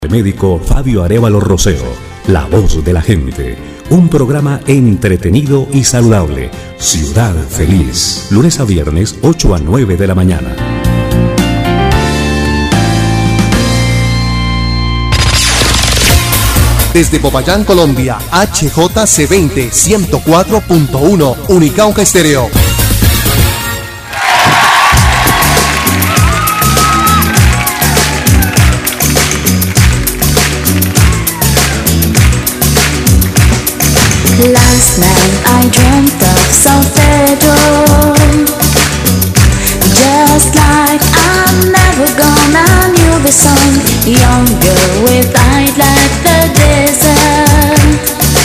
El médico Fabio Arévalo Rosero, la voz de la gente. Un programa entretenido y saludable. Ciudad Feliz. Lunes a viernes, 8 a 9 de la mañana. Desde Popayán, Colombia, HJC20 104.1 Unicauca Estéreo. Last night I dreamt of San Pedro, just like I'm never gone. I knew the song, younger with eyes like the desert.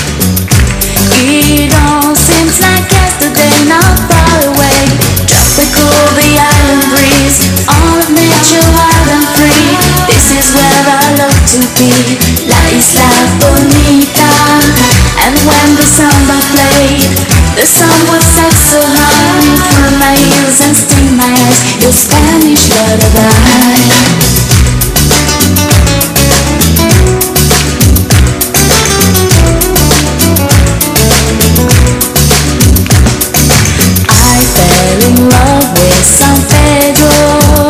It all seems like yesterday, not far away. Tropical, the island breeze, all of nature wild and free. This is where I love to be, La Isla Bonita. And when the samba played, the sun would set so high, through my ears and sting my eyes, your Spanish lullaby. I fell in love with San Pedro,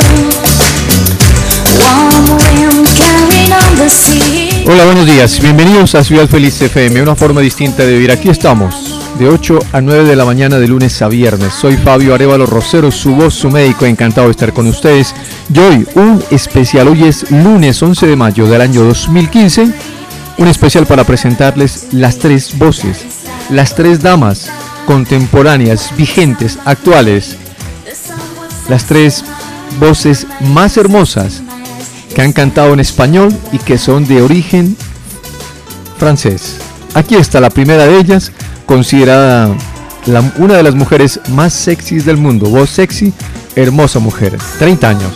warm wind carried on the sea. Hola, buenos días, bienvenidos a Ciudad Feliz FM, una forma distinta de vivir. Aquí estamos, de 8 a 9 de la mañana de lunes a viernes. Soy Fabio Arévalo Rosero, su voz, su médico, encantado de estar con ustedes. Y hoy, un especial, hoy es lunes 11 de mayo del año 2015, un especial para presentarles las tres voces, las tres damas contemporáneas, vigentes, actuales, las tres voces más hermosas que han cantado en español y que son de origen francés. Aquí está la primera de ellas, considerada una de las mujeres más sexys del mundo. Voz sexy, hermosa mujer, 30 años.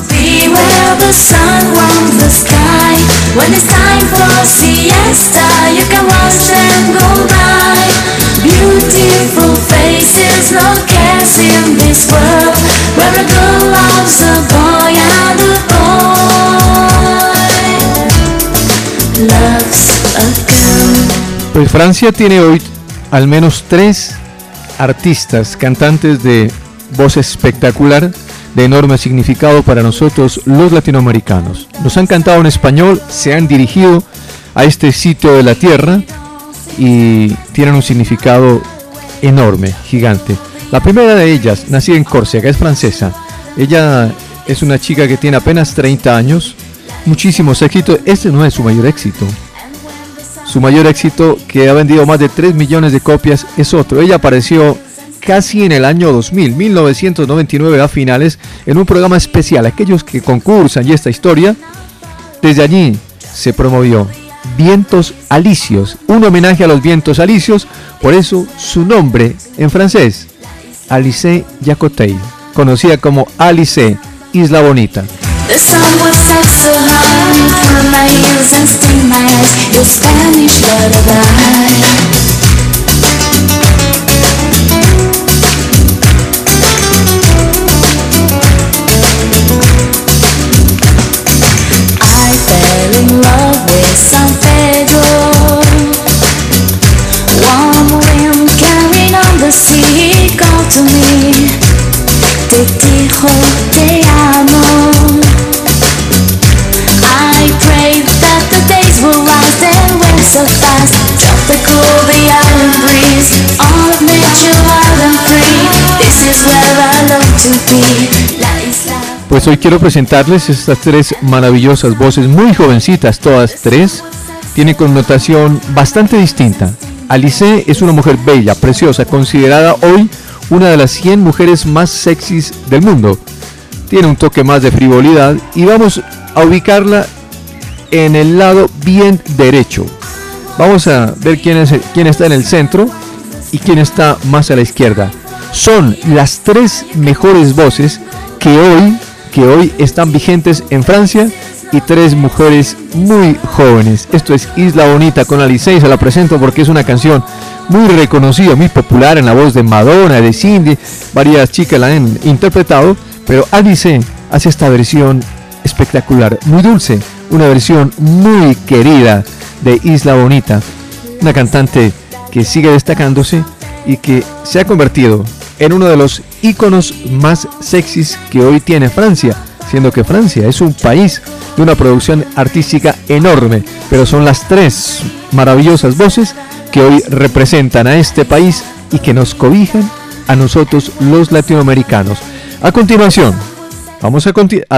Pues Francia tiene hoy al menos 3 artistas, cantantes de voz espectacular, de enorme significado para nosotros los latinoamericanos. Nos han cantado en español, se han dirigido a este sitio de la tierra y tienen un significado enorme, gigante. La primera de ellas, nacida en Córcega, es francesa. Ella es una chica que tiene apenas 30 años, muchísimos éxitos. Este no es su mayor éxito. Su mayor éxito, que ha vendido más de 3 millones de copias, es otro. Ella apareció casi en el año 2000, 1999 a finales, en un programa especial. Aquellos que concursan y esta historia, desde allí se promovió Vientos Alisios, un homenaje a los vientos alisios, por eso su nombre en francés, Alice Jacotey, conocida como Alice, Isla Bonita. The sun will set so high, through my ears and sting my eyes, your Spanish lullaby. I fell in love with San Pedro, warm wind carried on the sea, called to me, te dijo te amo. I prayed that the days will rise and went so fast. Tropical, the island breeze, all of nature wild and free. This is where I love to be, La Isla. Pues hoy quiero presentarles estas 3 maravillosas voces, muy jovencitas todas 3, tienen connotación bastante distinta. Alice es una mujer bella, preciosa, considerada hoy una de las 100 mujeres más sexys del mundo. Tiene un toque más de frivolidad y vamos a ubicarla en el lado bien derecho. Vamos a ver quién está en el centro y quién está más a la izquierda. Son las 3 mejores voces que hoy están vigentes en Francia, y 3 mujeres muy jóvenes. Esto es Isla Bonita con Alice, y se la presento porque es una canción muy reconocida, muy popular, en la voz de Madonna, de Cindy. Varias chicas la han interpretado, pero Alice hace esta versión espectacular, muy dulce, una versión muy querida de Isla Bonita, una cantante que sigue destacándose y que se ha convertido en uno de los íconos más sexys que hoy tiene Francia, siendo que Francia es un país de una producción artística enorme, pero son las tres maravillosas voces que hoy representan a este país y que nos cobijan a nosotros los latinoamericanos. A continuación, vamos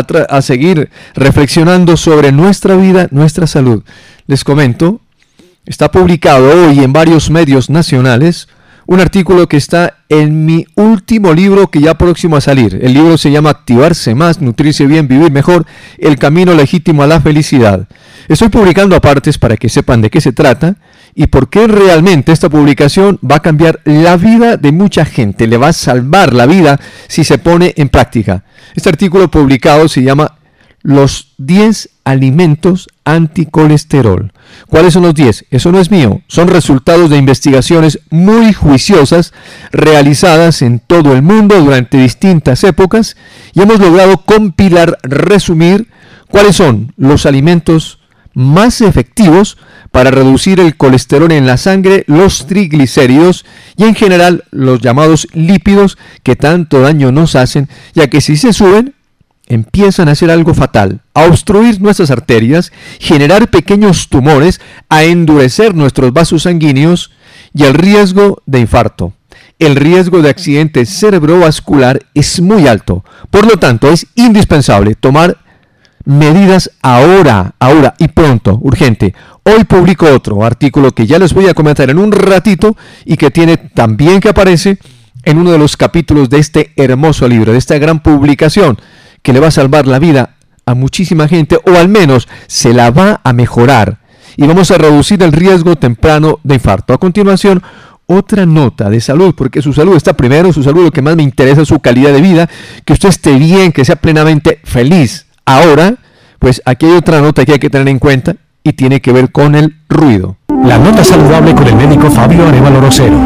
a seguir reflexionando sobre nuestra vida, nuestra salud. Les comento, está publicado hoy en varios medios nacionales un artículo que está en mi último libro que ya próximo a salir. El libro se llama Activarse Más, Nutrirse Bien, Vivir Mejor, el camino legítimo a la felicidad. Estoy publicando apartes para que sepan de qué se trata y por qué realmente esta publicación va a cambiar la vida de mucha gente, le va a salvar la vida si se pone en práctica. Este artículo publicado se llama Los 10 alimentos anticolesterol. ¿Cuáles son los 10? Eso no es mío, son resultados de investigaciones muy juiciosas realizadas en todo el mundo durante distintas épocas y hemos logrado compilar, resumir cuáles son los alimentos más efectivos para reducir el colesterol en la sangre, los triglicéridos y en general los llamados lípidos que tanto daño nos hacen, ya que si se suben empiezan a hacer algo fatal, a obstruir nuestras arterias, generar pequeños tumores, a endurecer nuestros vasos sanguíneos y el riesgo de infarto. El riesgo de accidente cerebrovascular es muy alto. Por lo tanto, es indispensable tomar medidas ahora y pronto, urgente. Hoy publico otro artículo que ya les voy a comentar en un ratito y que tiene también que aparece en uno de los capítulos de este hermoso libro, de esta gran publicación, que le va a salvar la vida a muchísima gente, o al menos se la va a mejorar, y vamos a reducir el riesgo temprano de infarto. A continuación, otra nota de salud, porque su salud está primero, su salud lo que más me interesa es su calidad de vida, que usted esté bien, que sea plenamente feliz. Ahora, pues aquí hay otra nota que hay que tener en cuenta, y tiene que ver con el ruido. La nota saludable con el médico Fabio Arevalo Rosero.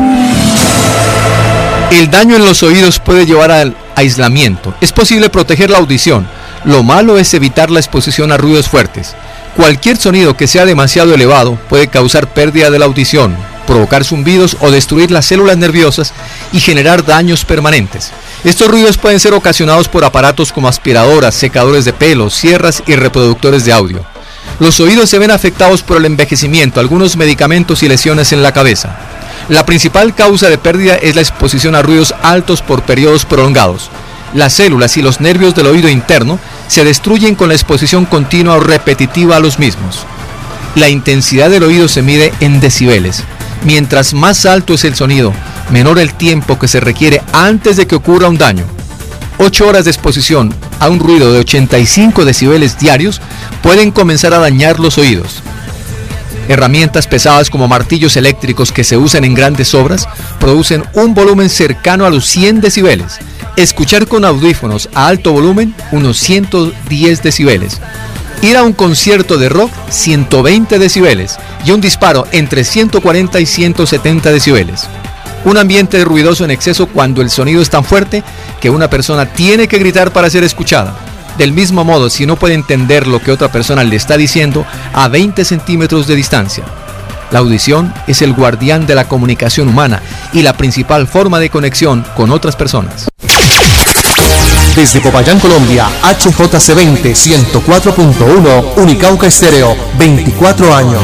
El daño en los oídos puede llevar al aislamiento. Es posible proteger la audición. Lo malo es evitar la exposición a ruidos fuertes. Cualquier sonido que sea demasiado elevado puede causar pérdida de la audición, provocar zumbidos o destruir las células nerviosas y generar daños permanentes. Estos ruidos pueden ser ocasionados por aparatos como aspiradoras, secadores de pelo, sierras y reproductores de audio. Los oídos se ven afectados por el envejecimiento, algunos medicamentos y lesiones en la cabeza. La principal causa de pérdida es la exposición a ruidos altos por periodos prolongados. Las células y los nervios del oído interno se destruyen con la exposición continua o repetitiva a los mismos. La intensidad del oído se mide en decibeles. Mientras más alto es el sonido, menor el tiempo que se requiere antes de que ocurra un daño. 8 horas de exposición a un ruido de 85 decibeles diarios pueden comenzar a dañar los oídos. Herramientas pesadas como martillos eléctricos que se usan en grandes obras producen un volumen cercano a los 100 decibeles. Escuchar con audífonos a alto volumen, unos 110 decibeles. Ir a un concierto de rock, 120 decibeles. Y un disparo entre 140 y 170 decibeles. Un ambiente ruidoso en exceso cuando el sonido es tan fuerte que una persona tiene que gritar para ser escuchada. Del mismo modo, si no puede entender lo que otra persona le está diciendo a 20 centímetros de distancia. La audición es el guardián de la comunicación humana y la principal forma de conexión con otras personas. Desde Popayán, Colombia, HJC20 104.1, Unicauca Estéreo, 24 años.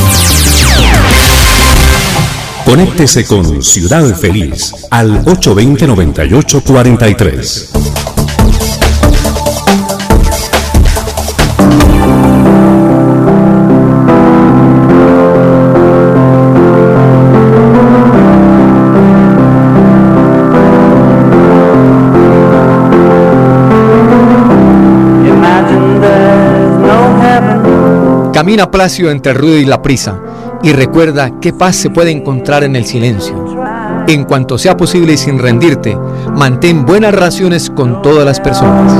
Conéctese con Ciudad Feliz al 820-9843. Camina plácido entre el ruido y la prisa y recuerda qué paz se puede encontrar en el silencio. En cuanto sea posible y sin rendirte, mantén buenas relaciones con todas las personas.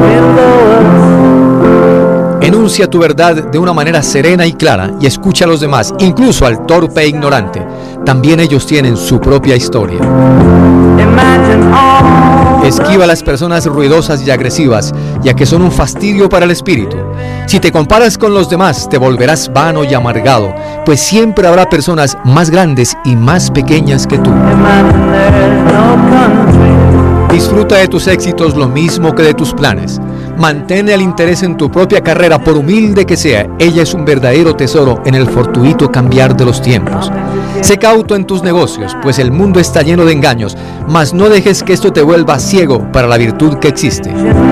Enuncia tu verdad de una manera serena y clara y escucha a los demás, incluso al torpe e ignorante. También ellos tienen su propia historia. Esquiva a las personas ruidosas y agresivas, ya que son un fastidio para el espíritu. Si te comparas con los demás, te volverás vano y amargado, pues siempre habrá personas más grandes y más pequeñas que tú. Disfruta de tus éxitos lo mismo que de tus planes. Mantén el interés en tu propia carrera, por humilde que sea. Ella es un verdadero tesoro en el fortuito cambiar de los tiempos. Sé cauto en tus negocios, pues el mundo está lleno de engaños, mas no dejes que esto te vuelva ciego para la virtud que existe.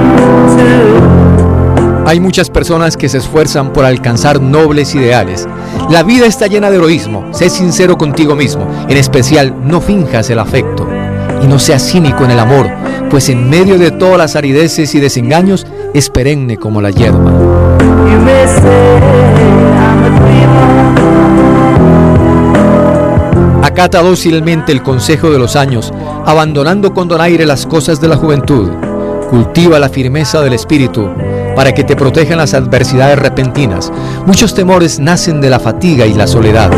Hay muchas personas que se esfuerzan por alcanzar nobles ideales. La vida está llena de heroísmo. Sé sincero contigo mismo. En especial, no finjas el afecto. Y no seas cínico en el amor, pues en medio de todas las arideces y desengaños, es perenne como la hierba. Acata dócilmente el consejo de los años, abandonando con donaire las cosas de la juventud. Cultiva la firmeza del espíritu, para que te protejan las adversidades repentinas. Muchos temores nacen de la fatiga y la soledad.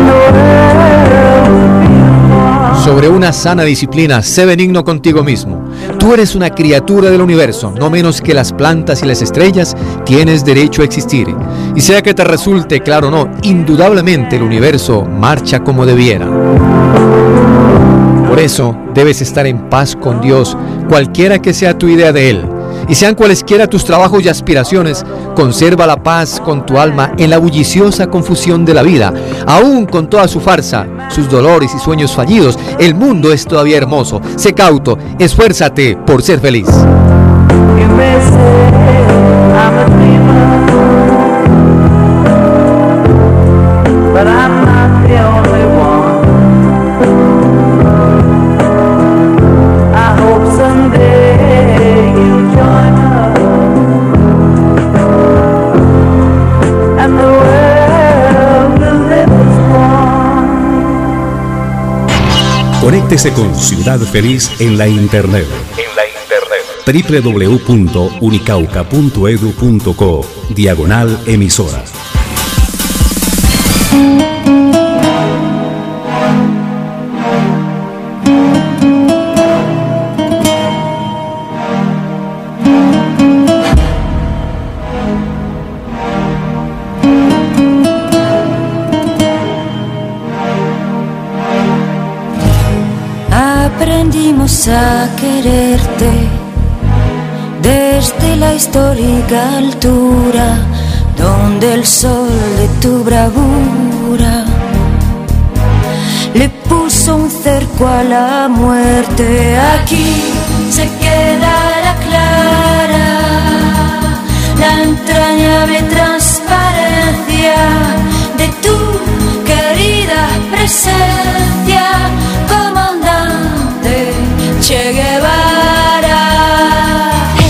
Sobre una sana disciplina, sé benigno contigo mismo. Tú eres una criatura del universo, no menos que las plantas y las estrellas, tienes derecho a existir. Y sea que te resulte claro o no, indudablemente el universo marcha como debiera. Por eso, debes estar en paz con Dios, cualquiera que sea tu idea de Él. Y sean cualesquiera tus trabajos y aspiraciones, conserva la paz con tu alma en la bulliciosa confusión de la vida. Aún con toda su farsa, sus dolores y sueños fallidos, el mundo es todavía hermoso. Sé cauto, esfuérzate por ser feliz. Conéctese con Ciudad Feliz en la internet. www.unicauca.edu.co/emisora. Aprendimos a quererte desde la histórica altura donde el sol de tu bravura le puso un cerco a la muerte. Aquí se quedará clara la entrañable transparencia de tu querida presencia, comandante Che Guevara. Hey.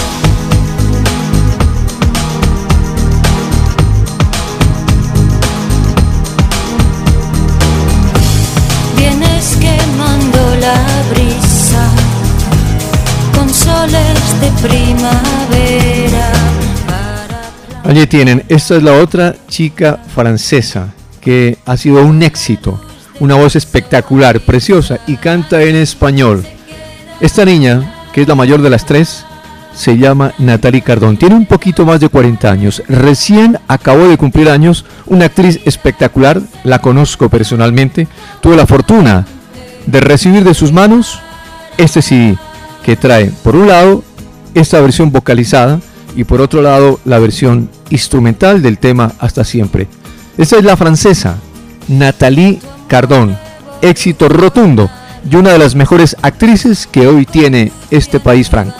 Vienes quemando la brisa con soles de primavera. Allí tienen, esta es la otra chica francesa que ha sido un éxito, una voz espectacular, preciosa, y canta en español. Esta niña, que es la mayor de las tres, se llama Nathalie Cardón, tiene un poquito más de 40 años, recién acabó de cumplir años, una actriz espectacular, la conozco personalmente, tuve la fortuna de recibir de sus manos este CD, que trae, por un lado, esta versión vocalizada, y por otro lado, la versión instrumental del tema Hasta Siempre. Esta es la francesa, Nathalie Cardón, éxito rotundo y una de las mejores actrices que hoy tiene este país franco.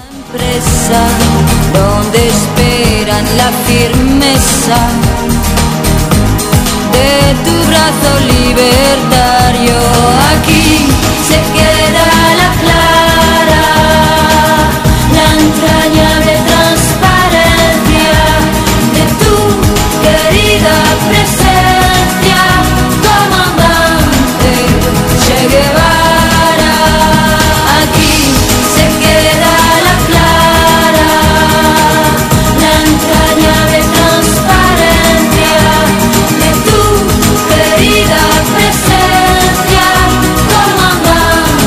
Donde esperan la firmeza de tu brazo libertario, aquí se queda la clara, la entrañable transparencia de tu querida presencia, comandante Che Guevara. Aquí se queda la clara, la entrañable transparencia de tu querida presencia, comandante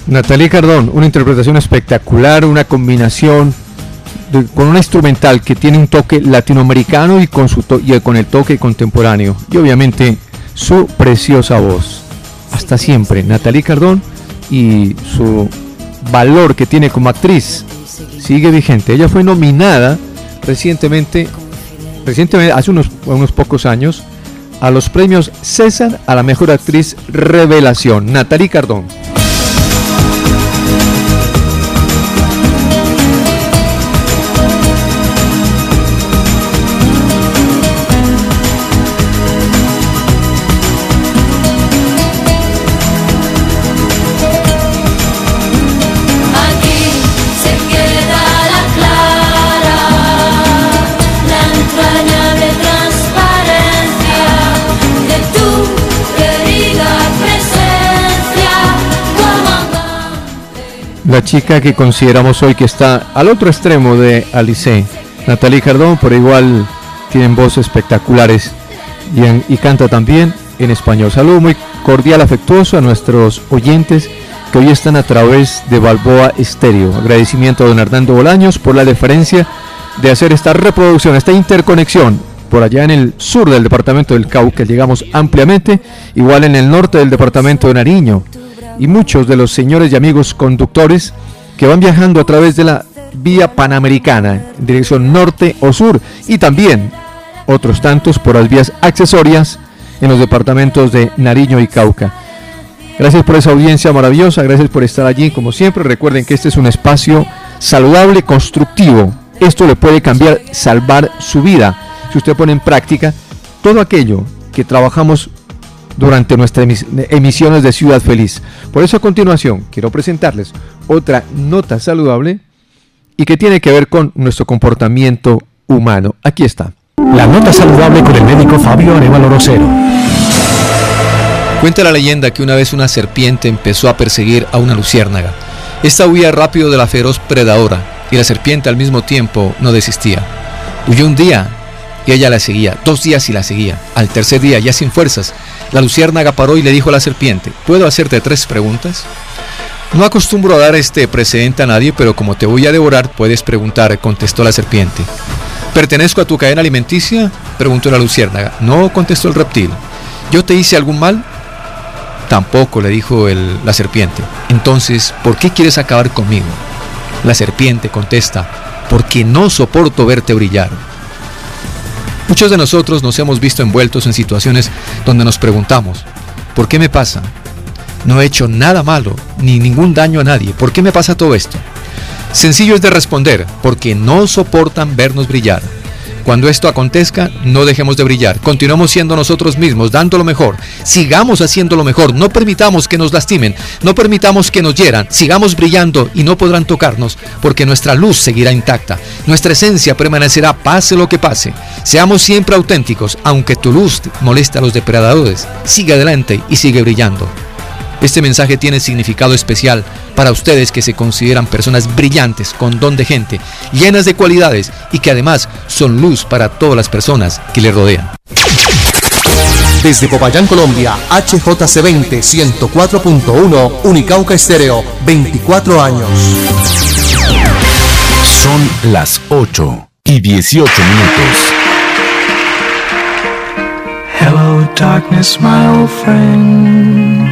Nathalie Cardón, una interpretación espectacular, una combinación con una instrumental que tiene un toque latinoamericano y con el toque contemporáneo. Y obviamente su preciosa voz. Hasta siempre, Nathalie Cardón, y su valor que tiene como actriz sigue vigente. Ella fue nominada recientemente hace unos pocos años, a los premios César a la mejor actriz revelación. Nathalie Cardón. La chica que consideramos hoy que está al otro extremo de Alice, Nathalie Cardón, por igual tienen voces espectaculares y canta también en español. Saludo muy cordial, afectuoso a nuestros oyentes que hoy están a través de Balboa Estéreo. Agradecimiento a don Hernando Bolaños por la deferencia de hacer esta reproducción, esta interconexión por allá en el sur del departamento del Cauca. Llegamos ampliamente, igual en el norte del departamento de Nariño. Y muchos de los señores y amigos conductores que van viajando a través de la vía panamericana en dirección norte o sur, y también otros tantos por las vías accesorias en los departamentos de Nariño y Cauca. Gracias por esa audiencia maravillosa, gracias por estar allí como siempre. Recuerden que este es un espacio saludable, constructivo. Esto le puede cambiar, salvar su vida si usted pone en práctica todo aquello que trabajamos durante nuestras emisiones de Ciudad Feliz. Por eso a continuación quiero presentarles otra nota saludable y que tiene que ver con nuestro comportamiento humano. Aquí está. La nota saludable con el médico Fabio Arévalo Rosero. Cuenta la leyenda que una vez una serpiente empezó a perseguir a una luciérnaga. Esta huía rápido de la feroz predadora y la serpiente al mismo tiempo no desistía. Huyó un día y ella la seguía, 2 días y la seguía. Al tercer día, ya sin fuerzas, la luciérnaga paró y le dijo a la serpiente: ¿puedo hacerte 3 preguntas? No acostumbro a dar este precedente a nadie, pero como te voy a devorar, puedes preguntar, contestó la serpiente. ¿Pertenezco a tu cadena alimenticia?, preguntó la luciérnaga. No, contestó el reptil. ¿Yo te hice algún mal? Tampoco, le dijo la serpiente. Entonces, ¿por qué quieres acabar conmigo? La serpiente contesta: porque no soporto verte brillar. Muchos de nosotros nos hemos visto envueltos en situaciones donde nos preguntamos: ¿por qué me pasa? No he hecho nada malo, ni ningún daño a nadie. ¿Por qué me pasa todo esto? Sencillo es de responder: porque no soportan vernos brillar. Cuando esto acontezca, no dejemos de brillar. Continuemos siendo nosotros mismos, dando lo mejor. Sigamos haciendo lo mejor. No permitamos que nos lastimen. No permitamos que nos hieran. Sigamos brillando y no podrán tocarnos, porque nuestra luz seguirá intacta. Nuestra esencia permanecerá pase lo que pase. Seamos siempre auténticos, aunque tu luz moleste a los depredadores. Sigue adelante y sigue brillando. Este mensaje tiene significado especial para ustedes que se consideran personas brillantes, con don de gente, llenas de cualidades y que además son luz para todas las personas que le rodean. Desde Popayán, Colombia, HJC20 104.1, Unicauca Estéreo, 24 años. Son las 8:18. Hello, darkness, my old friend.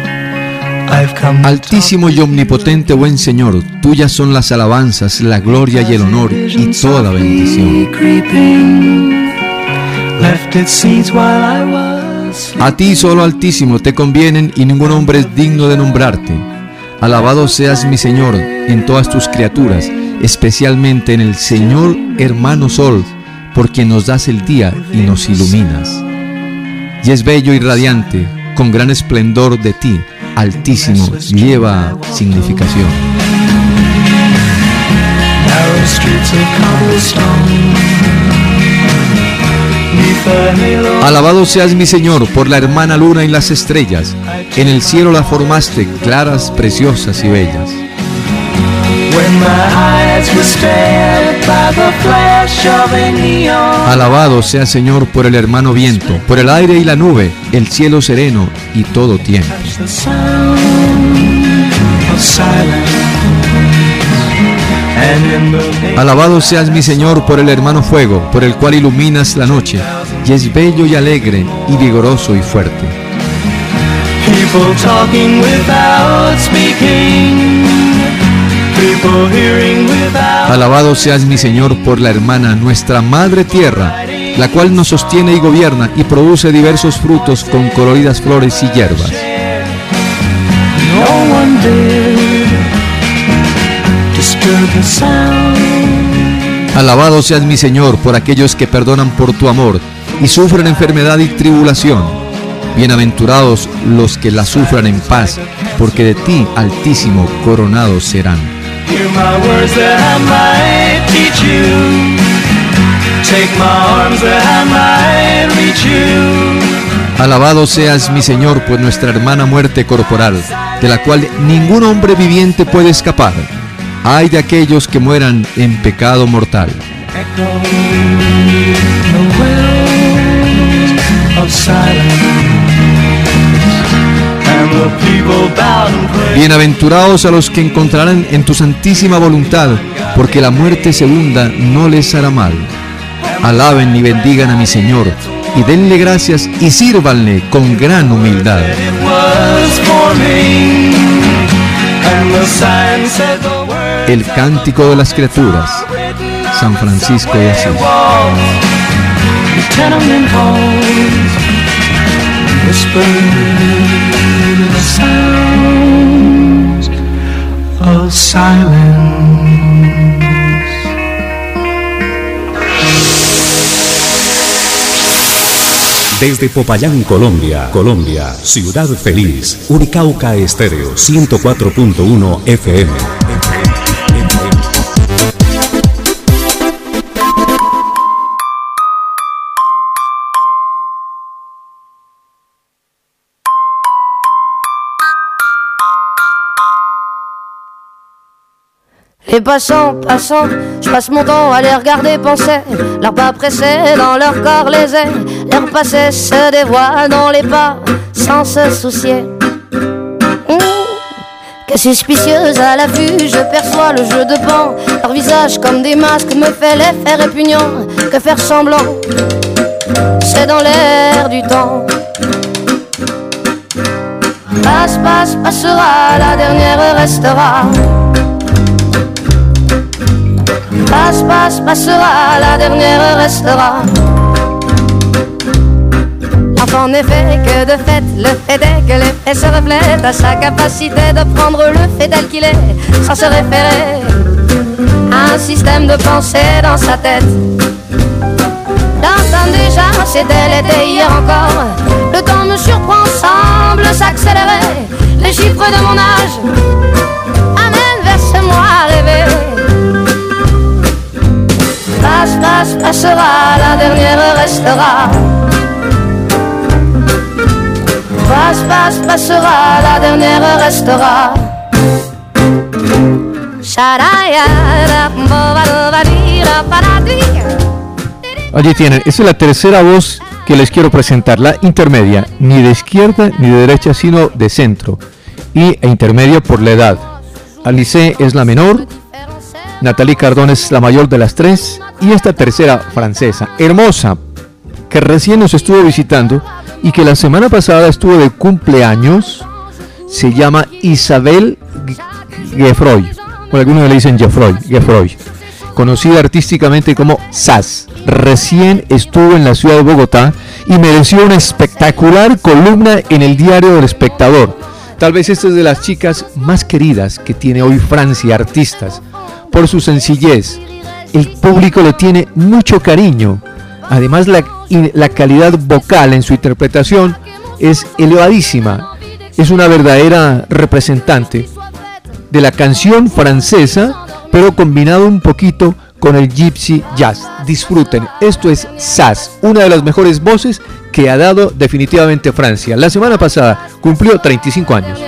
Altísimo y omnipotente buen Señor, tuyas son las alabanzas, la gloria y el honor y toda bendición. A ti solo, Altísimo, te convienen y ningún hombre es digno de nombrarte. Alabado seas, mi Señor, en todas tus criaturas, especialmente en el Señor hermano Sol, por quien nos das el día y nos iluminas. Y es bello y radiante, con gran esplendor de ti, Altísimo, lleva significación. Alabado seas, mi Señor, por la hermana luna y las estrellas. En el cielo la formaste, claras, preciosas y bellas. Alabado sea, Señor, por el hermano viento, por el aire y la nube, el cielo sereno y todo tiempo. Alabado seas mi Señor por el hermano fuego, por el cual iluminas la noche, y es bello y alegre, y vigoroso y fuerte. People talking without speaking. People hearing without. Alabado seas mi Señor por la hermana, nuestra madre tierra, la cual nos sostiene y gobierna y produce diversos frutos con coloridas flores y hierbas. No one dare disturb the sound. Alabado seas mi Señor por aquellos que perdonan por tu amor y sufren enfermedad y tribulación. Bienaventurados los que la sufran en paz, porque de ti, Altísimo, coronados serán. Hear my words that I might teach you. Take my arms that I might reach you. Alabado seas mi Señor por nuestra hermana muerte corporal, de la cual ningún hombre viviente puede escapar. Ay de aquellos que mueran en pecado mortal. Bienaventurados a los que encontrarán en tu santísima voluntad, porque la muerte segunda no les hará mal. Alaben y bendigan a mi Señor, y denle gracias y sírvanle con gran humildad. El cántico de las criaturas, San Francisco de Asís. Desde Popayán, Colombia, Ciudad Feliz, Unicauca Estéreo 104.1 FM. Les passants, je passe mon temps à les regarder penser. Leurs pas pressés dans leur corps les ailes. Leur passé se dévoile dans les pas sans se soucier. Que suspicieuse à la vue, je perçois le jeu de pan. Leur visage comme des masques me fait l'effet répugnant. Que faire semblant, c'est dans l'air du temps. Passe, passera, la dernière restera. Passe, passera, la dernière restera. L'enfant n'est fait que de fait, le fait est que l'effet se reflète à sa capacité de prendre le fait tel qu'il est, sans se référer à un système de pensée dans sa tête. L'entendre déjà, c'était l'été hier encore. Le temps me surprend, semble s'accélérer. Les chiffres de mon âge amènent vers ce moi rêvé. Passe, passera, la dernière restera. Passe, passera, la dernière restera. Allí tienen, esa es la tercera voz que les quiero presentar, la intermedia, ni de izquierda ni de derecha, sino de centro, e intermedia por la edad. Alice es la menor, Nathalie Cardone es la mayor de las tres, y esta tercera francesa, hermosa, que recién nos estuvo visitando y que la semana pasada estuvo de cumpleaños, se llama Isabelle Geffroy, o algunos le dicen Geffroy, conocida artísticamente como Sass. Recién estuvo en la ciudad de Bogotá y mereció una espectacular columna en el diario del Espectador. Tal vez esta es de las chicas más queridas que tiene hoy Francia, artistas, por su sencillez. El público le tiene mucho cariño. Además, la calidad vocal en su interpretación es elevadísima. Es una verdadera representante de la canción francesa, pero combinado un poquito con el gypsy jazz. Disfruten, esto es Sass, una de las mejores voces que ha dado definitivamente Francia. La semana pasada cumplió 35 años.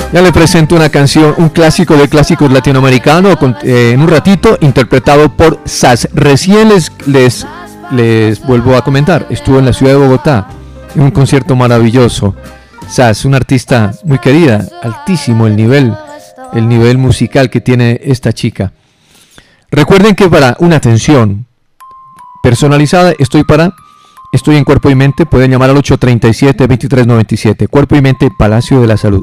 Ya le presento una canción, un clásico de clásicos latinoamericano, en un ratito, interpretado por SAS. Recién les vuelvo a comentar, estuvo en la ciudad de Bogotá, en un concierto maravilloso. SAS, una artista muy querida, altísimo el nivel musical que tiene esta chica. Recuerden que para una atención personalizada estoy en Cuerpo y Mente. Pueden llamar al 837-2397. Cuerpo y Mente, Palacio de la Salud.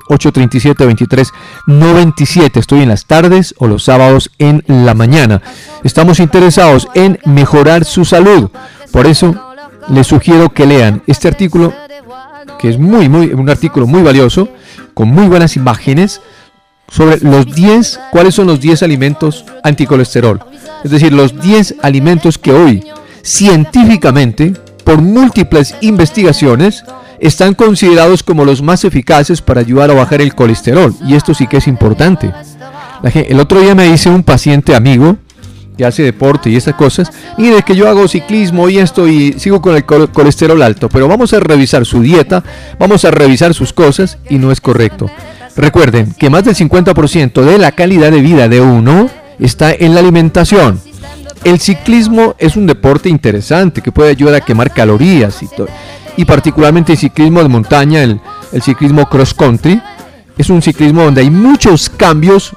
837-2397. Estoy en las tardes o los sábados en la mañana. Estamos interesados en mejorar su salud. Por eso les sugiero que lean este artículo, que es un artículo muy valioso, con muy buenas imágenes, sobre cuáles son los 10 alimentos anticolesterol. Es decir, los 10 alimentos que hoy, científicamente, por múltiples investigaciones, están considerados como los más eficaces para ayudar a bajar el colesterol. Y esto sí que es importante. El otro día me dice un paciente amigo que hace deporte y estas cosas, mire que yo hago ciclismo y esto y sigo con el colesterol alto, pero vamos a revisar su dieta, vamos a revisar sus cosas y no es correcto. Recuerden que más del 50% de la calidad de vida de uno está en la alimentación. El ciclismo es un deporte interesante que puede ayudar a quemar calorías y particularmente el ciclismo de montaña, el ciclismo cross country, es un ciclismo donde hay muchos cambios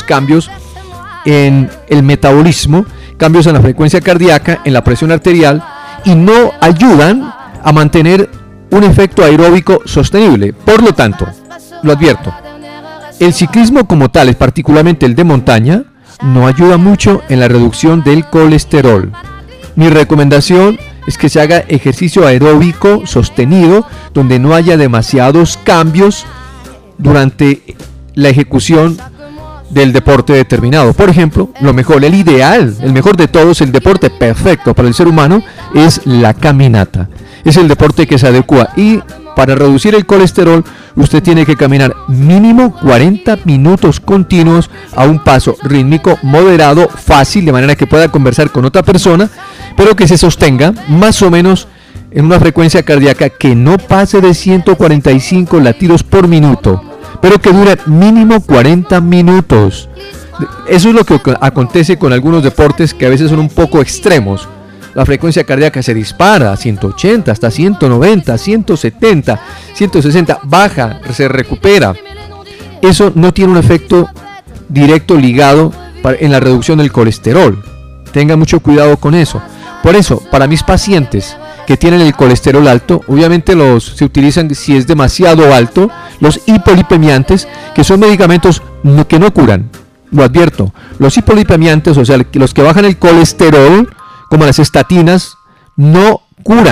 en el metabolismo, cambios en la frecuencia cardíaca, en la presión arterial, y no ayudan a mantener un efecto aeróbico sostenible. Por lo tanto, lo advierto, el ciclismo como tal, particularmente el de montaña, no ayuda mucho en la reducción del colesterol. Mi recomendación es que se haga ejercicio aeróbico sostenido, donde no haya demasiados cambios durante la ejecución del deporte determinado. Por ejemplo, el mejor de todos, el deporte perfecto para el ser humano es la caminata. Es el deporte que se adecua, y para reducir el colesterol usted tiene que caminar mínimo 40 minutos continuos a un paso rítmico moderado, fácil, de manera que pueda conversar con otra persona, pero que se sostenga más o menos en una frecuencia cardíaca que no pase de 145 latidos por minuto, pero que dure mínimo 40 minutos. Eso es lo que acontece con algunos deportes que a veces son un poco extremos. La frecuencia cardíaca se dispara a 180, hasta 190, 170, 160, baja, se recupera. Eso no tiene un efecto directo ligado en la reducción del colesterol. Tenga mucho cuidado con eso. Por eso, para mis pacientes que tienen el colesterol alto, obviamente se utilizan, si es demasiado alto, los hipolipemiantes, que son medicamentos que no curan. Lo advierto, los hipolipemiantes, o sea, los que bajan el colesterol, como las estatinas, no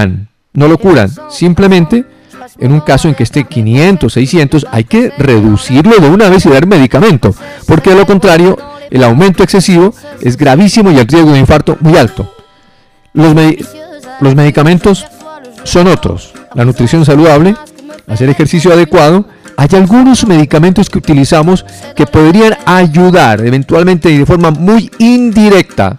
lo curan. Simplemente, en un caso en que esté 500, 600, hay que reducirlo de una vez y dar medicamento, porque de lo contrario, el aumento excesivo es gravísimo y el riesgo de infarto muy alto. Los medicamentos son otros: la nutrición saludable, hacer ejercicio adecuado. Hay algunos medicamentos que utilizamos que podrían ayudar eventualmente y de forma muy indirecta,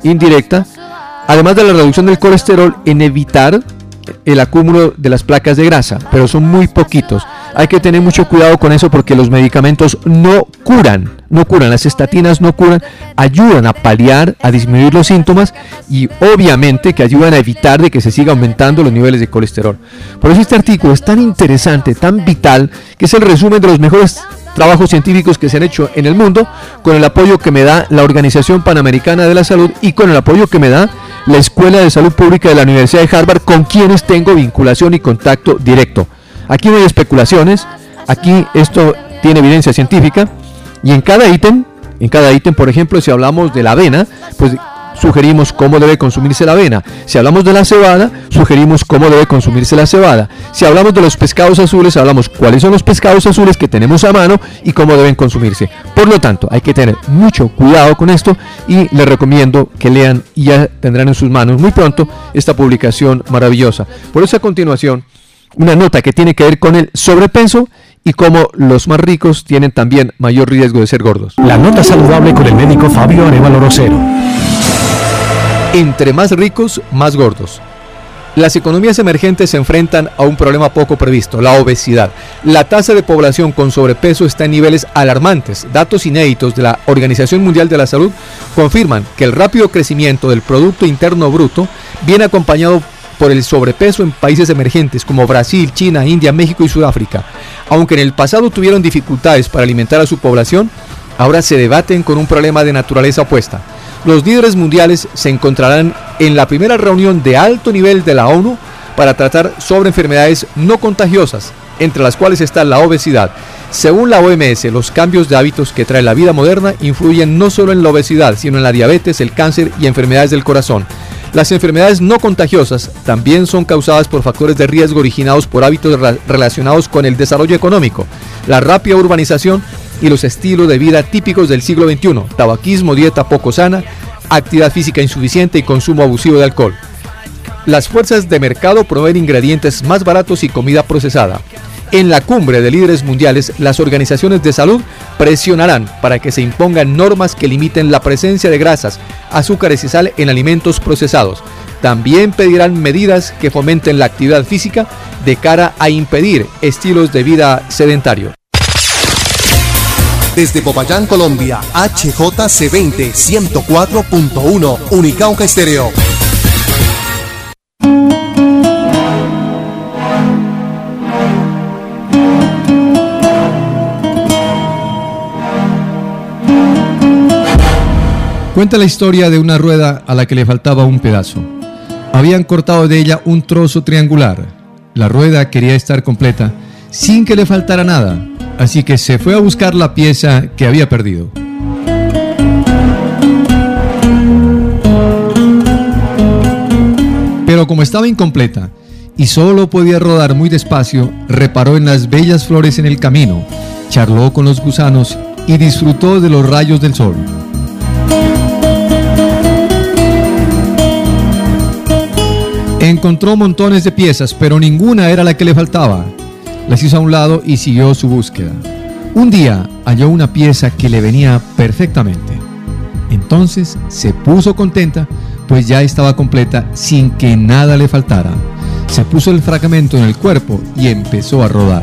además de la reducción del colesterol, en evitar el acúmulo de las placas de grasa, pero son muy poquitos. Hay que tener mucho cuidado con eso, porque los medicamentos no curan, las estatinas no curan, ayudan a paliar, a disminuir los síntomas, y obviamente que ayudan a evitar de que se siga aumentando los niveles de colesterol. Por eso este artículo es tan interesante, tan vital, que es el resumen de los mejores trabajos científicos que se han hecho en el mundo, con el apoyo que me da la Organización Panamericana de la Salud y con el apoyo que me da la Escuela de Salud Pública de la Universidad de Harvard, con quienes tengo vinculación y contacto directo. Aquí no hay especulaciones, aquí esto tiene evidencia científica, y en cada ítem, por ejemplo, si hablamos de la avena, pues sugerimos cómo debe consumirse la avena. Si hablamos de la cebada, sugerimos cómo debe consumirse la cebada. Si hablamos de los pescados azules, hablamos cuáles son los pescados azules que tenemos a mano y cómo deben consumirse. Por lo tanto, hay que tener mucho cuidado con esto, y les recomiendo que lean, y ya tendrán en sus manos muy pronto esta publicación maravillosa. Por eso, a continuación, una nota que tiene que ver con el sobrepeso y cómo los más ricos tienen también mayor riesgo de ser gordos. La nota saludable con el médico Fabio Arévalo Rosero. Entre más ricos, más gordos. Las economías emergentes se enfrentan a un problema poco previsto, la obesidad. La tasa de población con sobrepeso está en niveles alarmantes. Datos inéditos de la Organización Mundial de la Salud confirman que el rápido crecimiento del Producto Interno Bruto viene acompañado por el sobrepeso en países emergentes como Brasil, China, India, México y Sudáfrica. Aunque en el pasado tuvieron dificultades para alimentar a su población, ahora se debaten con un problema de naturaleza opuesta. Los líderes mundiales se encontrarán en la primera reunión de alto nivel de la ONU para tratar sobre enfermedades no contagiosas, entre las cuales está la obesidad. Según la OMS, los cambios de hábitos que trae la vida moderna influyen no solo en la obesidad, sino en la diabetes, el cáncer y enfermedades del corazón. Las enfermedades no contagiosas también son causadas por factores de riesgo originados por hábitos relacionados con el desarrollo económico, la rápida urbanización y los estilos de vida típicos del siglo XXI, tabaquismo, dieta poco sana, actividad física insuficiente y consumo abusivo de alcohol. Las fuerzas de mercado promueven ingredientes más baratos y comida procesada. En la cumbre de líderes mundiales, las organizaciones de salud presionarán para que se impongan normas que limiten la presencia de grasas, azúcares y sal en alimentos procesados. También pedirán medidas que fomenten la actividad física de cara a impedir estilos de vida sedentarios. Desde Popayán, Colombia, HJC20 104.1 Unicauca Estéreo. Cuenta la historia de una rueda a la que le faltaba un pedazo. Habían cortado de ella un trozo triangular. La rueda quería estar completa sin que le faltara nada. Así que se fue a buscar la pieza que había perdido. Pero como estaba incompleta y solo podía rodar muy despacio, reparó en las bellas flores en el camino, charló con los gusanos y disfrutó de los rayos del sol. Encontró montones de piezas, pero ninguna era la que le faltaba. Las hizo a un lado y siguió su búsqueda. Un día halló una pieza que le venía perfectamente. Entonces se puso contenta, pues ya estaba completa sin que nada le faltara. Se puso el fragmento en el cuerpo y empezó a rodar.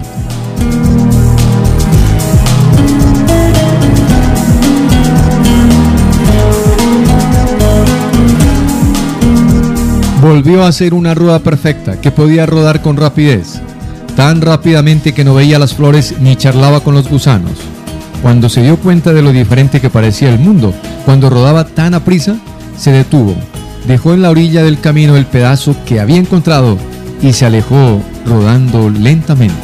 Volvió a ser una rueda perfecta que podía rodar con rapidez. Tan rápidamente que no veía las flores ni charlaba con los gusanos. Cuando se dio cuenta de lo diferente que parecía el mundo, cuando rodaba tan aprisa, se detuvo, dejó en la orilla del camino el pedazo que había encontrado y se alejó rodando lentamente.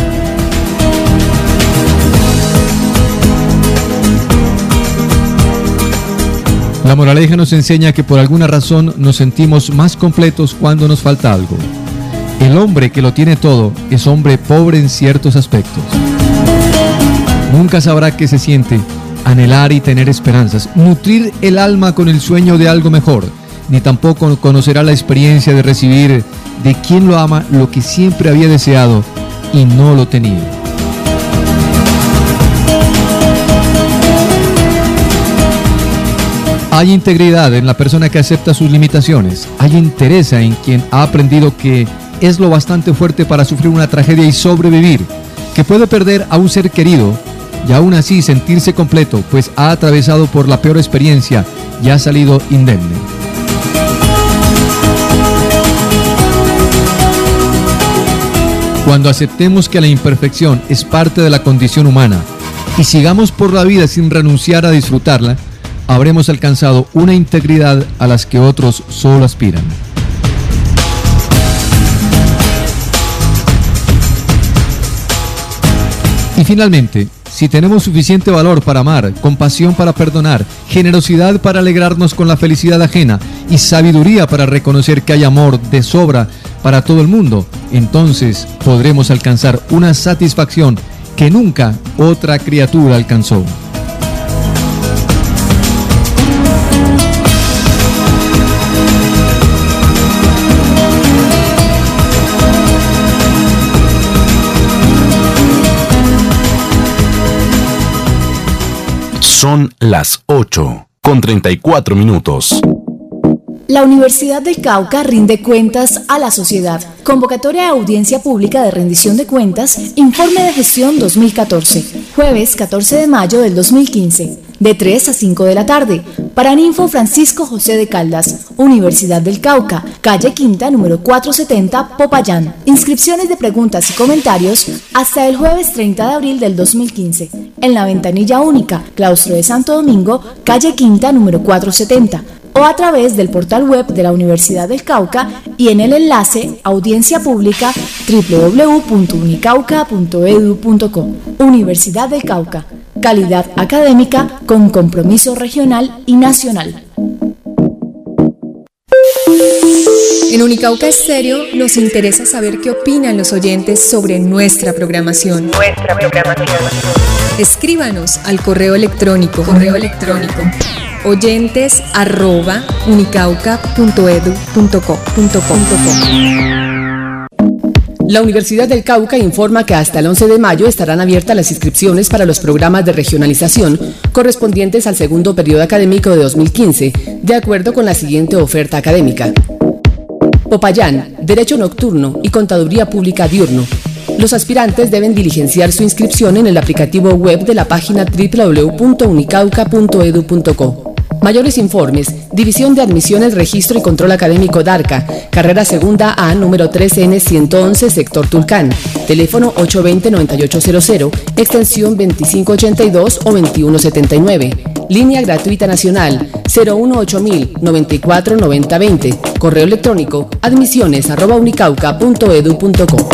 La moraleja nos enseña que por alguna razón nos sentimos más completos cuando nos falta algo. El hombre que lo tiene todo es hombre pobre en ciertos aspectos. Nunca sabrá qué se siente anhelar y tener esperanzas, nutrir el alma con el sueño de algo mejor, ni tampoco conocerá la experiencia de recibir de quien lo ama lo que siempre había deseado y no lo tenía. Hay integridad en la persona que acepta sus limitaciones. Hay interés en quien ha aprendido que es lo bastante fuerte para sufrir una tragedia y sobrevivir, que puede perder a un ser querido y aún así sentirse completo, pues ha atravesado por la peor experiencia y ha salido indemne. Cuando aceptemos que la imperfección es parte de la condición humana y sigamos por la vida sin renunciar a disfrutarla, habremos alcanzado una integridad a las que otros solo aspiran. Y finalmente, si tenemos suficiente valor para amar, compasión para perdonar, generosidad para alegrarnos con la felicidad ajena y sabiduría para reconocer que hay amor de sobra para todo el mundo, entonces podremos alcanzar una satisfacción que nunca otra criatura alcanzó. Son las 8:34. La Universidad del Cauca rinde cuentas a la sociedad. Convocatoria de audiencia pública de rendición de cuentas, informe de gestión 2014, jueves 14 de mayo del 2015, de 3 a 5 de la tarde. Paraninfo Francisco José de Caldas, Universidad del Cauca, calle Quinta, número 470, Popayán. Inscripciones de preguntas y comentarios hasta el jueves 30 de abril del 2015, en la ventanilla única, claustro de Santo Domingo, calle Quinta, número 470. O a través del portal web de la Universidad del Cauca y en el enlace audiencia pública www.unicauca.edu.co. Universidad del Cauca, calidad académica con compromiso regional y nacional. En Unicauca Estéreo nos interesa saber qué opinan los oyentes sobre nuestra programación. Escríbanos al correo electrónico oyentes@unicauca.edu.co. La Universidad del Cauca informa que hasta el 11 de mayo estarán abiertas las inscripciones para los programas de regionalización correspondientes al segundo periodo académico de 2015, de acuerdo con la siguiente oferta académica. Popayán, Derecho Nocturno y Contaduría Pública Diurno. Los aspirantes deben diligenciar su inscripción en el aplicativo web de la página www.unicauca.edu.co. Mayores informes, División de Admisiones, Registro y Control Académico DARCA, carrera segunda A, número 3N111, sector Tulcán, teléfono 820-9800, extensión 2582 o 2179, línea gratuita nacional 018 94 9020, correo electrónico admisiones@unicauca.edu.co.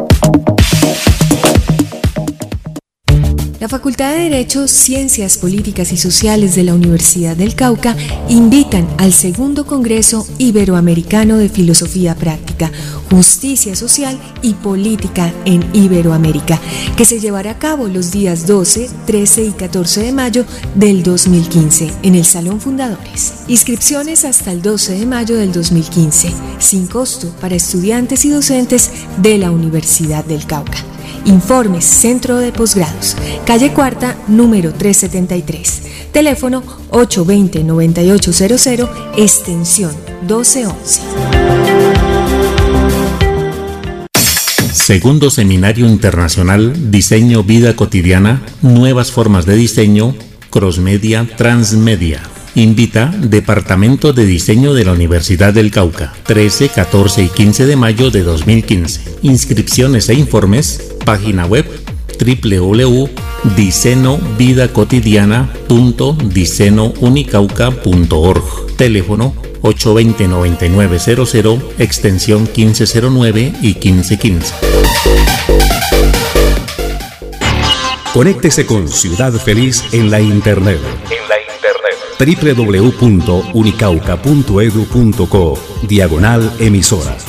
La Facultad de Derecho, Ciencias Políticas y Sociales de la Universidad del Cauca invitan al segundo Congreso Iberoamericano de Filosofía Práctica, Justicia Social y Política en Iberoamérica, que se llevará a cabo los días 12, 13 y 14 de mayo del 2015 en el Salón Fundadores. Inscripciones hasta el 12 de mayo del 2015, sin costo para estudiantes y docentes de la Universidad del Cauca. Informes Centro de Posgrados, calle Cuarta, número 373, teléfono 820-9800, extensión 1211. Segundo Seminario Internacional Diseño Vida Cotidiana, Nuevas Formas de Diseño, Crossmedia, Transmedia. Invita Departamento de Diseño de la Universidad del Cauca, 13, 14 y 15 de mayo de 2015. Inscripciones e informes, página web www.diseñovidacotidiana.diseñounicauca.org, teléfono 820-9900, extensión 1509 y 1515. Conéctese con Ciudad Feliz en la internet. www.unicauca.edu.co, /emisoras.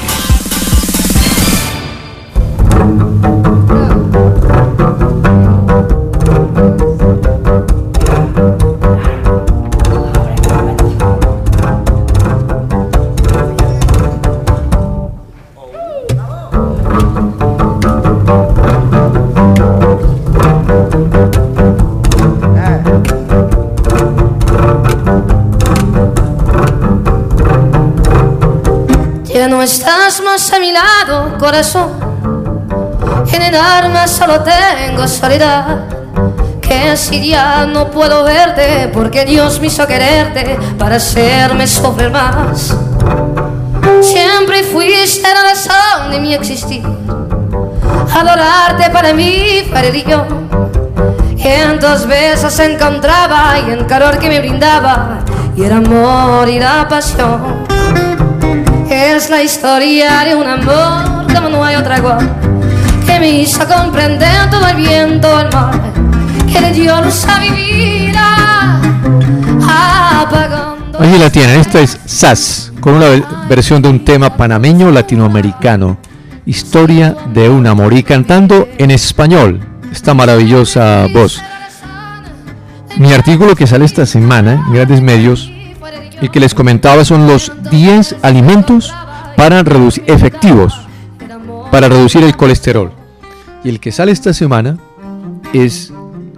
Ya no estás más a mi lado, corazón. En el alma solo tengo soledad. Que si ya no puedo verte, porque Dios me hizo quererte para hacerme sufrir más. Siempre fuiste la razón de mi existir. Adorarte para mí fue religión. Y en tus besos se encontraba y el calor que me brindaba, y el amor y la pasión. Es la historia de un amor como no hay otra igual, que me hizo comprender todo el bien, todo el mal, que le dio luz a mi vida, apagando. Allí la tienen, esta es SAS, con una versión de un tema panameño latinoamericano, Historia de un amor, y cantando en español esta maravillosa voz. Mi artículo que sale esta semana en Grandes Medios, el que les comentaba, son los 10 alimentos para reducir, efectivos para reducir el colesterol. Y el que sale esta semana es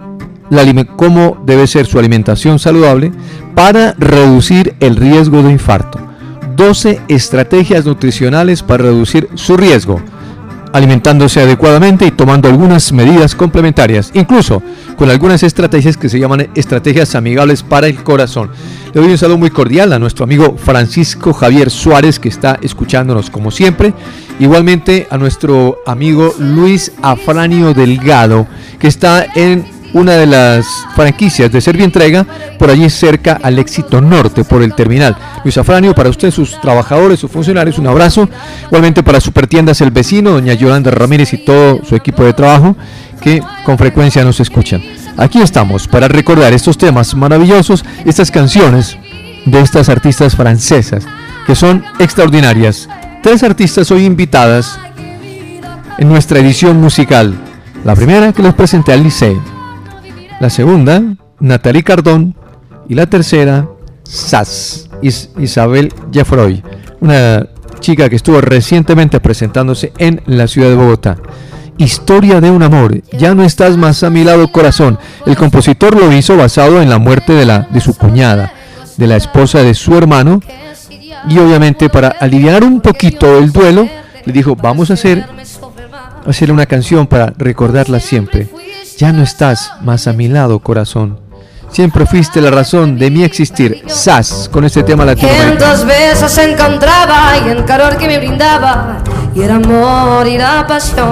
cómo debe ser su alimentación saludable para reducir el riesgo de infarto. 12 estrategias nutricionales para reducir su riesgo, alimentándose adecuadamente y tomando algunas medidas complementarias, incluso con algunas estrategias que se llaman estrategias amigables para el corazón. Le doy un saludo muy cordial a nuestro amigo Francisco Javier Suárez, que está escuchándonos como siempre. Igualmente a nuestro amigo Luis Afranio Delgado, que está en una de las franquicias de Servientrega, por allí cerca al Éxito Norte, por el terminal. Luis Afranio, para usted, sus trabajadores, sus funcionarios, un abrazo. Igualmente para Supertiendas El Vecino, doña Yolanda Ramírez y todo su equipo de trabajo, que con frecuencia nos escuchan. Aquí estamos para recordar estos temas maravillosos, estas canciones de estas artistas francesas, que son extraordinarias. 3 artistas hoy invitadas en nuestra edición musical. La primera que les presenté al Liceo, la segunda, Nathalie Cardón, y la tercera, Sass, Isabel Jeffroy, una chica que estuvo recientemente presentándose en la ciudad de Bogotá. Historia de un amor, ya no estás más a mi lado, corazón. El compositor lo hizo basado en la muerte de su cuñada, de la esposa de su hermano, y obviamente para aliviar un poquito el duelo, le dijo, vamos a hacer una canción para recordarla siempre. Ya no estás más a mi lado, corazón. Siempre fuiste la razón de mi existir. Sass, con este tema latinoamericano. En tus besos se encontraba y el calor que me brindaba, y era amor y la pasión.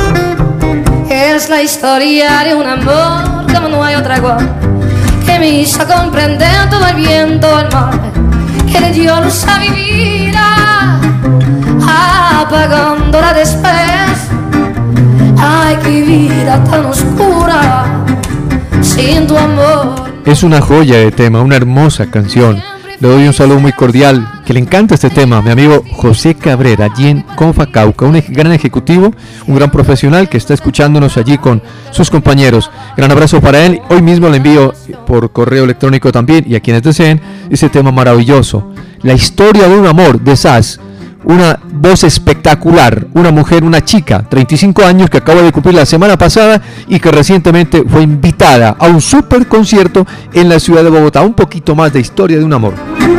Es la historia de un amor como no hay otra igual, que me hizo comprender todo el bien, todo el mal, que le dio luz a mi vida, apagándola después. Ay, qué vida tan oscura sin tu amor. Es una joya de tema, una hermosa canción. Le doy un saludo muy cordial, que le encanta este tema, mi amigo José Cabrera, allí en Confa Cauca, un gran ejecutivo, un gran profesional que está escuchándonos allí con sus compañeros. Gran abrazo para él. Hoy mismo le envío por correo electrónico también, y a quienes deseen, ese tema maravilloso. La historia de un amor de Sass. Una voz espectacular, una mujer, una chica, 35 años, que acaba de cumplir la semana pasada y que recientemente fue invitada a un super concierto en la ciudad de Bogotá. Un poquito más de historia de un amor.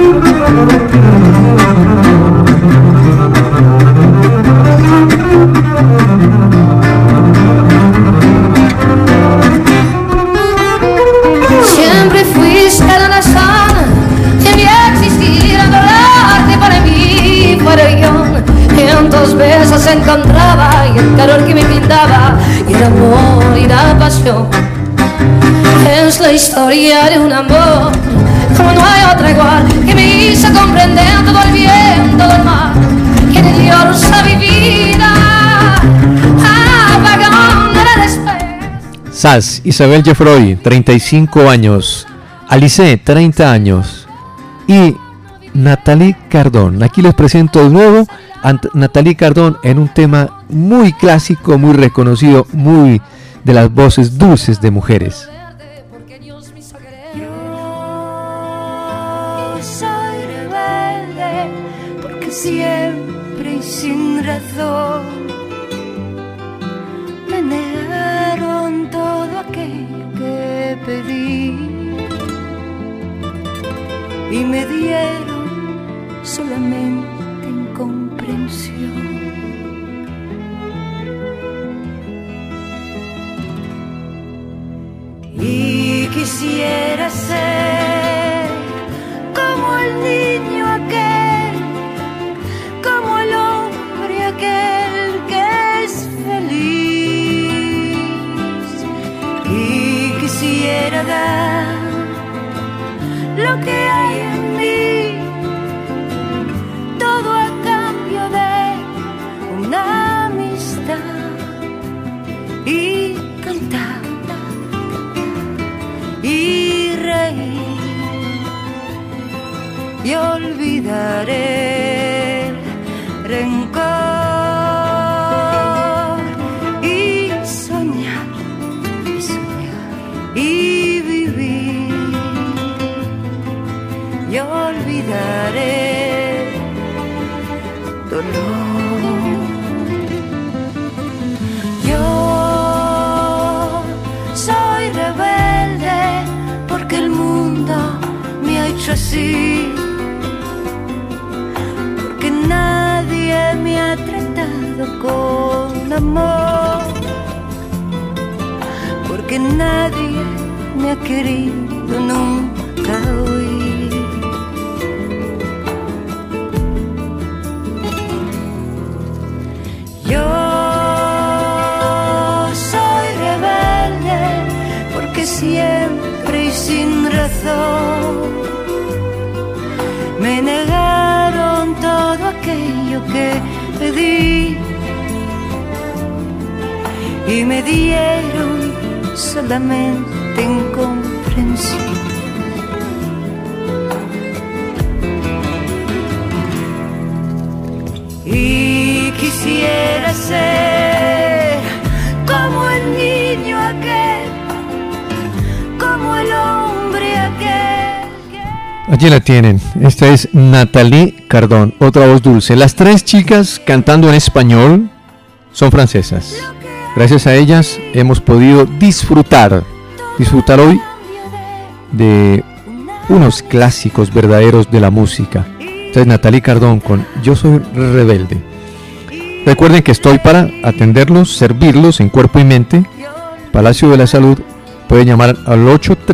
Siempre fuiste la razón de mi existir, adorarte para mí, para yo. En tus besos se encontraba y el calor que me brindaba, y el amor y la pasión. Es la historia de un amor como no hay otra igual, que me hizo comprender todo el bien, todo el mal, que le dio luz a mi vida, apagándola después. Sass, Isabel Jeffroy, 35 años. Alice, 30 años. Y Nathalie Cardón. Aquí les presento de nuevo a Nathalie Cardón en un tema muy clásico, muy reconocido, muy de las voces dulces de mujeres. Yo soy rebelde porque siempre y sin razón me negaron todo aquello que pedí y me dieron solamente incomprensión. Y quisiera ser como el niño aquel, como el hombre aquel que es feliz. Y quisiera dar lo que hay en mí, todo a cambio de una amistad, y cantar y reír y olvidaré el rencor y soñar y vivir y olvidaré dolor. Yo soy rebelde así, porque nadie me ha tratado con amor, porque nadie me ha querido nunca oír. Yo soy rebelde porque siempre y sin razón me negaron todo aquello que pedí y me dieron solamente incomprensión. Y quisiera ser como el niño aquel, como el hombre aquel. Allí la tienen. Esta es Nathalie Cardón, otra voz dulce. Las tres chicas cantando en español son francesas. Gracias a ellas hemos podido disfrutar hoy de unos clásicos verdaderos de la música. Esta es Nathalie Cardón con Yo Soy Rebelde. Recuerden que estoy para atenderlos, servirlos en cuerpo y mente. Palacio de la Salud. Pueden llamar al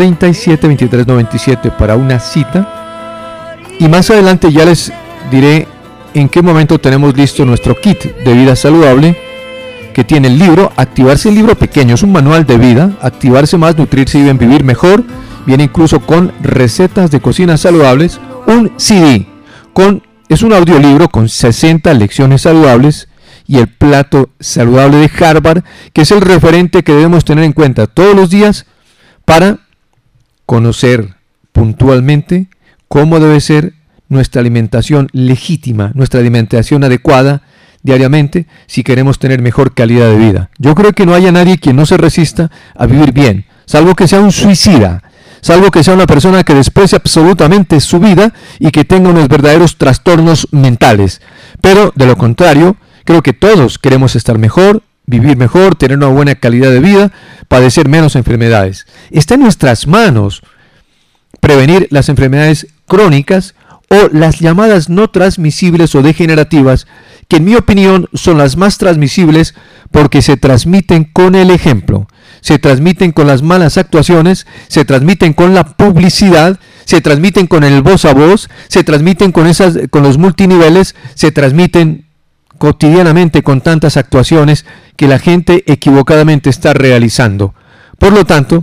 837-2397 para una cita. Y más adelante ya les diré en qué momento tenemos listo nuestro kit de vida saludable, que tiene el libro Activarse, el libro pequeño, es un manual de vida, Activarse Más, Nutrirse y Bien Vivir Mejor. Viene incluso con recetas de cocina saludables, un CD, es un audiolibro con 60 lecciones saludables y el plato saludable de Harvard, que es el referente que debemos tener en cuenta todos los días para conocer puntualmente cómo debe ser nuestra alimentación legítima, nuestra alimentación adecuada diariamente si queremos tener mejor calidad de vida. Yo creo que no haya nadie quien no se resista a vivir bien, salvo que sea un suicida, salvo que sea una persona que desprecie absolutamente su vida y que tenga unos verdaderos trastornos mentales. Pero de lo contrario, creo que todos queremos estar mejor, vivir mejor, tener una buena calidad de vida, padecer menos enfermedades. Está en nuestras manos prevenir las enfermedades crónicas o las llamadas no transmisibles o degenerativas, que en mi opinión son las más transmisibles porque se transmiten con el ejemplo, se transmiten con las malas actuaciones, se transmiten con la publicidad, se transmiten con el voz a voz, se transmiten con los multiniveles, se transmiten cotidianamente con tantas actuaciones que la gente equivocadamente está realizando. Por lo tanto,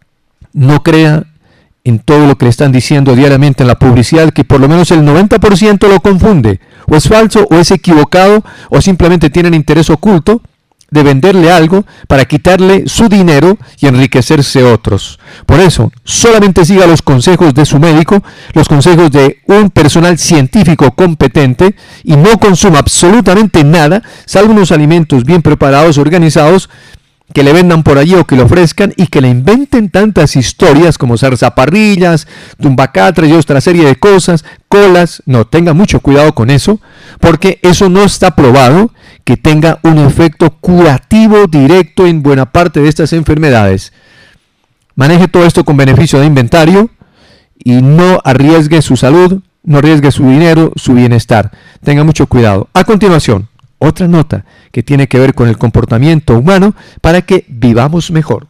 no crea en todo lo que le están diciendo diariamente en la publicidad, que por lo menos el 90% lo confunde, o es falso, o es equivocado, o simplemente tienen interés oculto de venderle algo para quitarle su dinero y enriquecerse otros. Por eso, solamente siga los consejos de su médico, los consejos de un personal científico competente, y no consuma absolutamente nada, salvo unos alimentos bien preparados, organizados, que le vendan por allí o que le ofrezcan y que le inventen tantas historias como zarzaparrillas, tumbacatres y otra serie de cosas, colas. No, tenga mucho cuidado con eso, porque eso no está probado que tenga un efecto curativo directo en buena parte de estas enfermedades. Maneje todo esto con beneficio de inventario y no arriesgue su salud, no arriesgue su dinero, su bienestar. Tenga mucho cuidado. A continuación, otra nota que tiene que ver con el comportamiento humano para que vivamos mejor.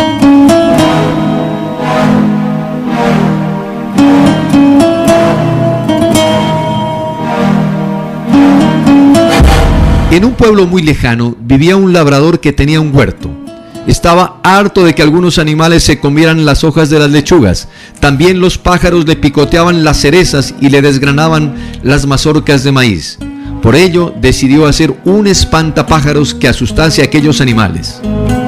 En un pueblo muy lejano vivía un labrador que tenía un huerto. Estaba harto de que algunos animales se comieran las hojas de las lechugas. También los pájaros le picoteaban las cerezas y le desgranaban las mazorcas de maíz. Por ello, decidió hacer un espantapájaros que asustase a aquellos animales.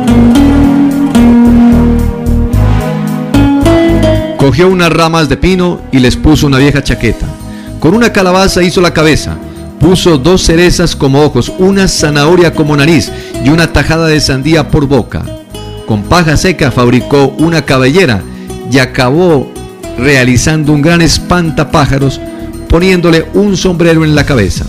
Cogió unas ramas de pino y les puso una vieja chaqueta. Con una calabaza hizo la cabeza. Puso 2 cerezas como ojos, una zanahoria como nariz y una tajada de sandía por boca. Con paja seca fabricó una cabellera y acabó realizando un gran espantapájaros poniéndole un sombrero en la cabeza.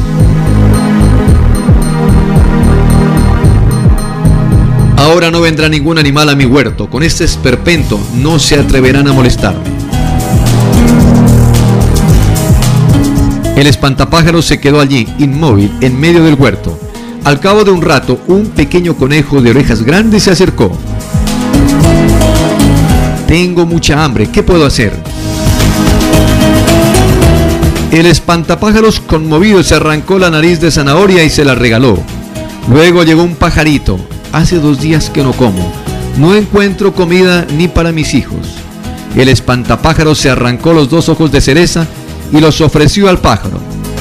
Ahora no vendrá ningún animal a mi huerto. Con este esperpento no se atreverán a molestarme. El espantapájaros se quedó allí, inmóvil, en medio del huerto. Al cabo de un rato, un pequeño conejo de orejas grandes se acercó. Tengo mucha hambre, ¿qué puedo hacer? El espantapájaros, conmovido, se arrancó la nariz de zanahoria y se la regaló. Luego llegó un pajarito. Hace 2 días que no como. No encuentro comida ni para mis hijos. El espantapájaros se arrancó los 2 ojos de cereza y los ofreció al pájaro.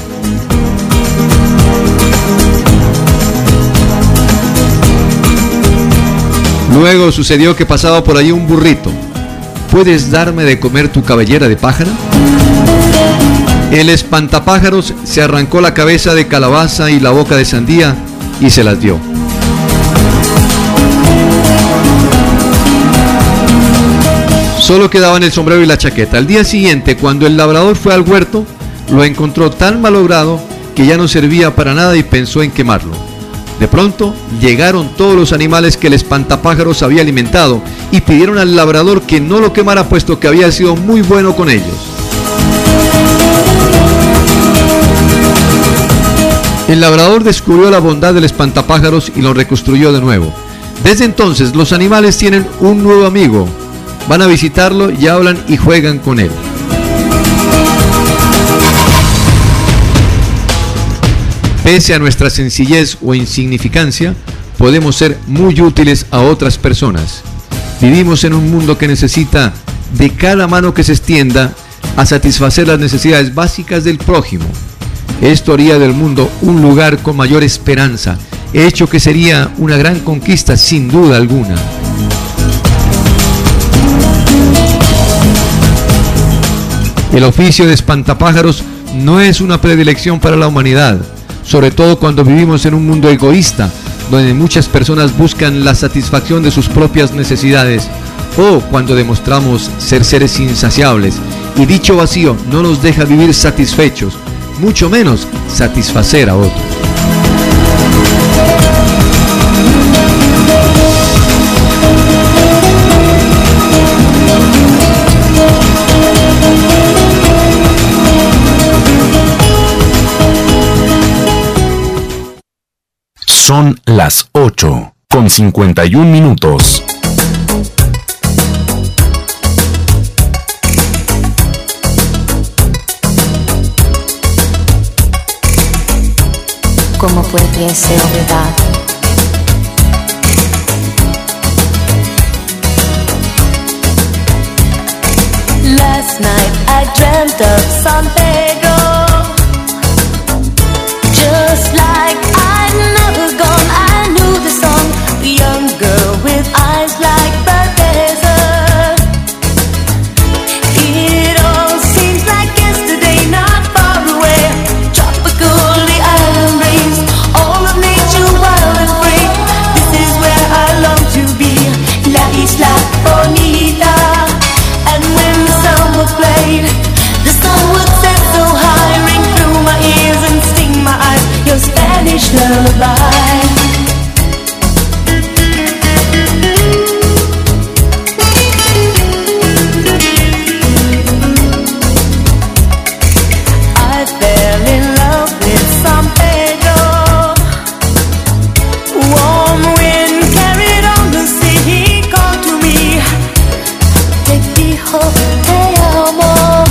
Luego sucedió que pasaba por allí un burrito. ¿Puedes darme de comer tu cabellera de pájaro? El espantapájaros se arrancó la cabeza de calabaza y la boca de sandía y se las dio. Solo quedaban el sombrero y la chaqueta. Al día siguiente, cuando el labrador fue al huerto, lo encontró tan malogrado que ya no servía para nada y pensó en quemarlo. De pronto llegaron todos los animales que el espantapájaros había alimentado y pidieron al labrador que no lo quemara, puesto que había sido muy bueno con ellos. El labrador descubrió la bondad del espantapájaros y lo reconstruyó de nuevo. Desde entonces los animales tienen un nuevo amigo. Van a visitarlo y hablan y juegan con él. Pese a nuestra sencillez o insignificancia, podemos ser muy útiles a otras personas. Vivimos en un mundo que necesita de cada mano que se extienda a satisfacer las necesidades básicas del prójimo. Esto haría del mundo un lugar con mayor esperanza, hecho que sería una gran conquista sin duda alguna. El oficio de espantapájaros no es una predilección para la humanidad, sobre todo cuando vivimos en un mundo egoísta, donde muchas personas buscan la satisfacción de sus propias necesidades, o cuando demostramos ser seres insaciables, y dicho vacío no nos deja vivir satisfechos, mucho menos satisfacer a otros. Son las 8:51. ¿Cómo puede ser verdad? Last night I dreamt of San Pedro, just like I'd never gone. I knew the song, the young girl with eyes like Bethesda. It all seems like yesterday, not far away. Tropical, the island breeze, all of nature wild and free. This is where I long to be, La Isla Bonita. And when the song was played, the sun would set so high, ring through my ears and sting my eyes, your Spanish lullaby. I fell in love with San Pedro. Warm wind carried on the sea, he called to me, te dijo te amo.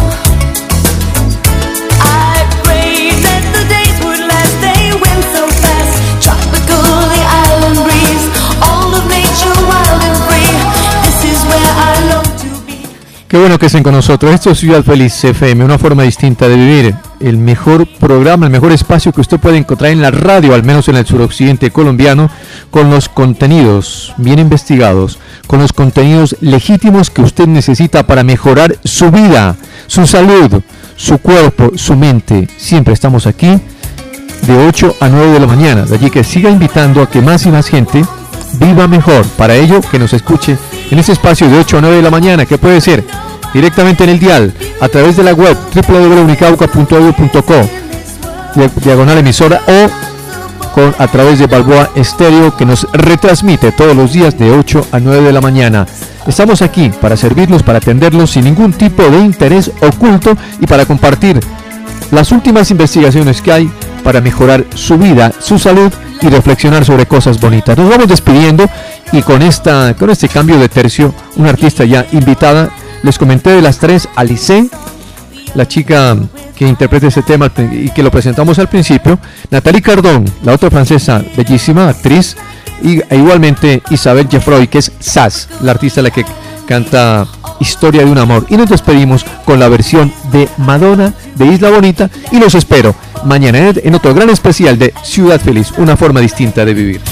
I prayed that the days would last, they went so fast. Tropical, the island breeze, all of nature wild and free. This is where I long to be. Qué bueno que estén con nosotros. Esto es Ciudad Feliz FM, una forma distinta de vivir. El mejor programa, el mejor espacio que usted puede encontrar en la radio, al menos en el suroccidente colombiano, con los contenidos bien investigados, con los contenidos legítimos que usted necesita para mejorar su vida, su salud, su cuerpo, su mente. Siempre estamos aquí de 8 a 9 de la mañana. De allí que siga invitando a que más y más gente viva mejor. Para ello, que nos escuche en este espacio de 8 a 9 de la mañana, que puede ser directamente en el dial, a través de la web www.unicauca.edu.co diagonal emisora, o a través de Balboa Estéreo, que nos retransmite todos los días de 8 a 9 de la mañana. Estamos aquí para servirlos, para atenderlos sin ningún tipo de interés oculto y para compartir las últimas investigaciones que hay para mejorar su vida, su salud y reflexionar sobre cosas bonitas. Nos vamos despidiendo y con este cambio de tercio, una artista ya invitada. Les comenté de las tres, Alice, la chica que interpreta ese tema y que lo presentamos al principio, Nathalie Cardon, la otra francesa, bellísima actriz, e igualmente Isabelle Geoffroy, que es Sass, la artista la que canta Historia de un amor. Y nos despedimos con la versión de Madonna de Isla Bonita y los espero mañana en otro gran especial de Ciudad Feliz, una forma distinta de vivir.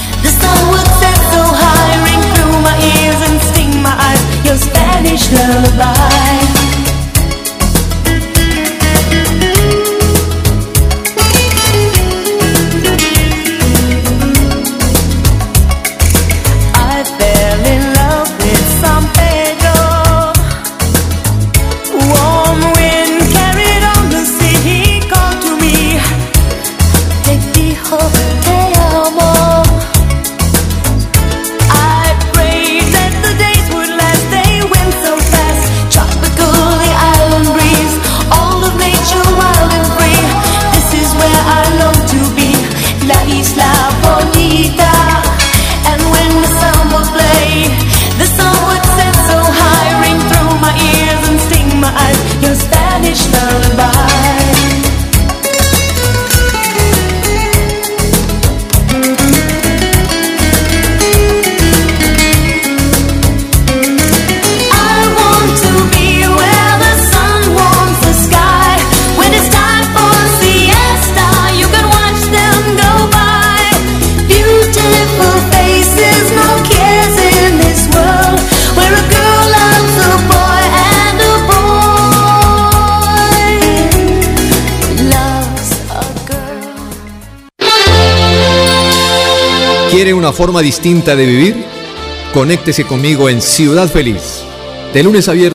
¿Quiere una forma distinta de vivir? Conéctese conmigo en Ciudad Feliz, de lunes a viernes.